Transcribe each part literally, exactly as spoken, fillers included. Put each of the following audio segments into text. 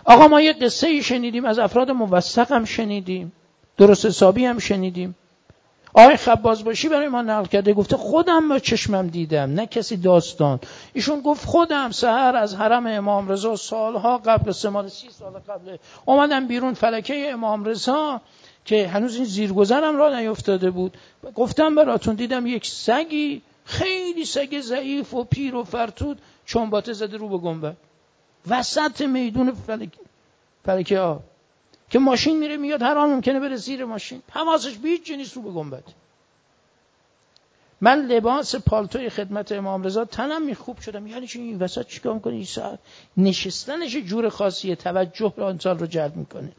آقا ما یه قصه ای شنیدیم، از افراد موثق هم شنیدیم، درست حسابی هم شنیدیم. آقای خبازباشی برای ما نقل کرده، گفته خودم با چشمم دیدم، نه کسی داستان. ایشون گفت خودم سحر از حرم امام رضا سالها قبل، سه ماه سی سال قبل اومدم بیرون فلکه امام رضا که هنوز این زیرگذرم را نیفتاده بود، گفتم براتون دیدم یک سگی، خیلی سگ ضعیف و پیر و فرتود، چنباته زده رو به گنبد وسط میدون فلکه فلکه آب که ماشین میره میاد، هر آن ممکنه بره زیر ماشین، حواسش به هیچ چیزی نیست، رو به گنبد. من لباس پالتوی خدمت امام رضا تنم میخوب شدم، یعنی چی این وسط چیکار میکنه؟ این ساعت نشستنش جور خاصیه، توجه رو انسان رو جلب میکنه.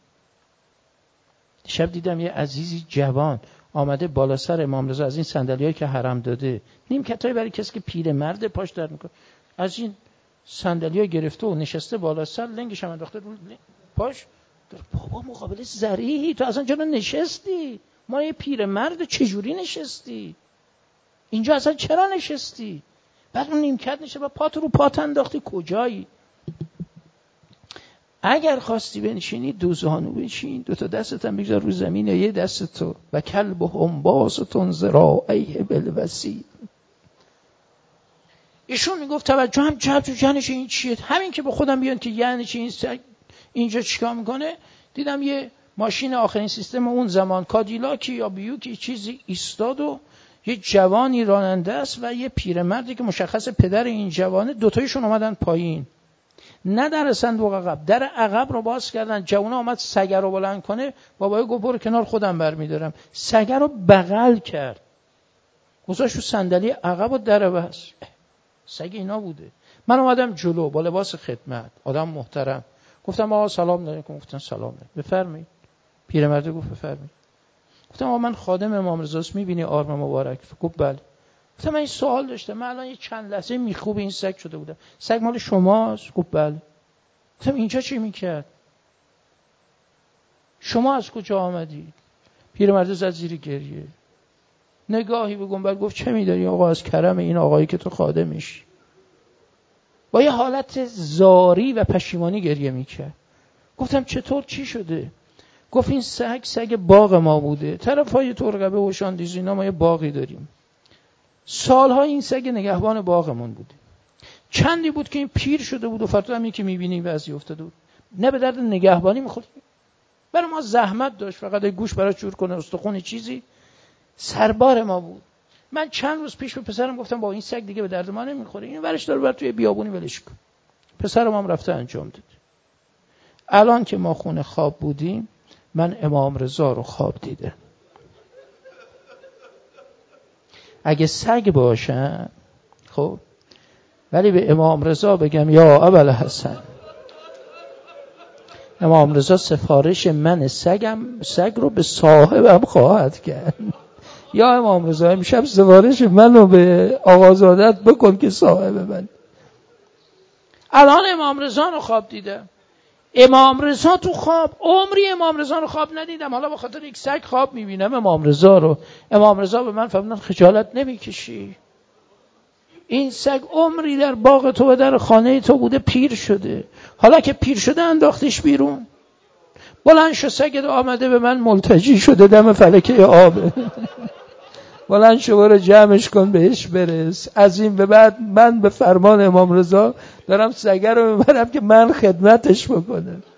شب دیدم یه عزیزی جوان آمده بالا سر امام رضا، از این صندلیایی که حرم داده، نیمکتای برای کسی که پیرمرد پاش درد میکنه، از این صندلی‌ها گرفته و نشسته بالا سر، لنگش هم انداخته رو پاش. بابا مقابل زریحی، تو اصلا چرا نشستی؟ ما یه پیرمرد، چجوری نشستی؟ اینجا اصلا چرا نشستی؟ بعد اون نیمکت نشه و پات رو پات انداختی، کجایی؟ اگر خواستی بنشینی دو زانو بنشین، دو تا دستت هم بگذار رو زمین یا یه دست تو، و کلبهم باسط ذراعیه بالوسیط. ایشون میگفت توجه هم جلب تو جنش این چیه؟ همین که به خودم بیان که یعنی چی این سگ اینجا چیکار میکنه، دیدم یه ماشین آخرین سیستم اون زمان کادیلاکی یا بیوکی چیزی ایستاد و یه جوانی راننده است و یه پیرمردی که مشخص پدر این جوانه، دوتایشون اومدن پایین، نه در صندوق عقب، در عقب رو باز کردن. جوان اومد سگ رو بلند کنه، بابای گفت برو کنار خودم برمیدارم، سگ رو بغل کرد، گذاشت رو صندلی عقب و در بس. سگ اینا بوده. من اومدم جلو با لباس خدمت، آدم محترم، گفتم آقا سلام علیکم. گفتن سلام علیکم. بفرمایید. پیرمرد گفت بفرمایید. گفتم آقا من خادم امام رضا است، میبینی آرم مبارک؟ گفت بله. گفتم من این سوال داشتم، من الان یه چند لحظه میخوب این سگ شده بودم، سگ مال شماست؟ گفت بله. گفتم اینجا چی میکرد؟ شما از کجا آمدید؟ پیرمرد زد زیر گریه، نگاهی به گنبد گفت چه میداری آقا از کرم این آقایی که تو خادمش. با یه حالت زاری و پشیمانی گریه میکرد. گفتم چطور، چی شده؟ گفت این سگ سگ باغ ما بوده، طرفای ترقبه و شاندیز اینا ما یه باغی داریم، سالها این سگ نگهبان باغمون بوده، چندی بود که این پیر شده بود و فردا همین که میبینی وضعی افتاده بود، نه به درد نگهبانی میخورد، برای ما زحمت داشت، فقط گوش برای چور کنه، استخونی چیزی، سربار ما بود. من چند روز پیش به پسرم گفتم با این سگ دیگه به درد ما نمیخوره، اینو ورش دار بر توی بیابونی ولش کن. پسرم هم رفته انجام داد. الان که ما خونه خواب بودیم، من امام رضا رو خواب دیدم. اگه سگ باشن خب، ولی به امام رضا بگم یا ابوالحسن، امام رضا سفارش من سگم سگ رو به صاحبم خواهد کرد. یا امام رضا امشب سفارش منو به آقازادت بکن که صاحب من. الان امام رضا رو خواب دیدم. امام رضا تو خواب، عمری امام رضا رو خواب ندیدم، حالا به خاطر یک سگ خواب میبینم امام رضا رو. امام رضا به من فرمودن خجالت نمیکشی؟ این سگ عمری در باغ تو و در خانه تو بوده، پیر شده، حالا که پیر شده انداختیش بیرون. بلند شو، سگت آمده به من ملتجی شده دم فلکه آبه. بلند شو برو جمعش کن بهش برس. از این به بعد من به فرمان امام رضا دارم سگه رو میبرم که من خدمتش بکنم.